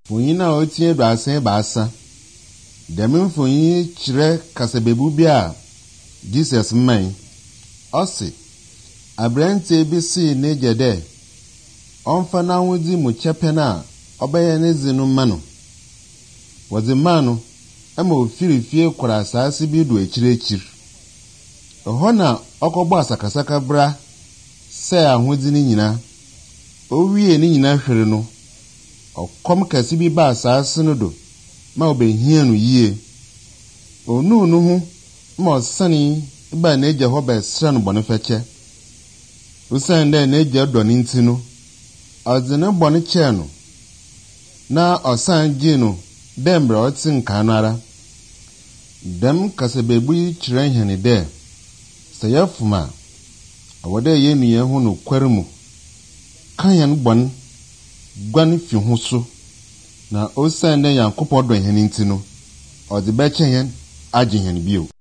Fonyin a otie do asen baasa. Dem fonyin kyerɛ kasabebu bi a Jesus man. Ɔse abrante bi si ne gede ɔmfa na wodi mu kyɛpɛ na ɔbɛyɛ ne zinu ma no. Wɔdze ma no ama ofiri fie kora asase bi do akyirikyiri. Ɛhɔ na ɔkɔbɔ asakasaka bra sɛ ahodi ne nyina. Owie ne nyina hwere no. Ɔkɔm kɛse bi ba asase no do ma obehia no yie. Onu no ho ma ɔsane ba n'agya hɔ bɛsra no bɔne fɛkyɛ. Usan dɛ n'agya dɔ ne nti no, ɔdze ne bɔne kyɛɛ no na ɔsan gye no dɛ mbra ɔte nkaa no ara. Dɛm kasabebu yi kyerɛ hene dɛ sɛ yɛfom a ɔwɔ dɛ yɛn nua ho no kware mu ka yɛn bɔne guan fi ho so na osan dɛ Yankopɔn dɔ hene nti no ɔdze bɛkyɛ yɛn agye hene bio.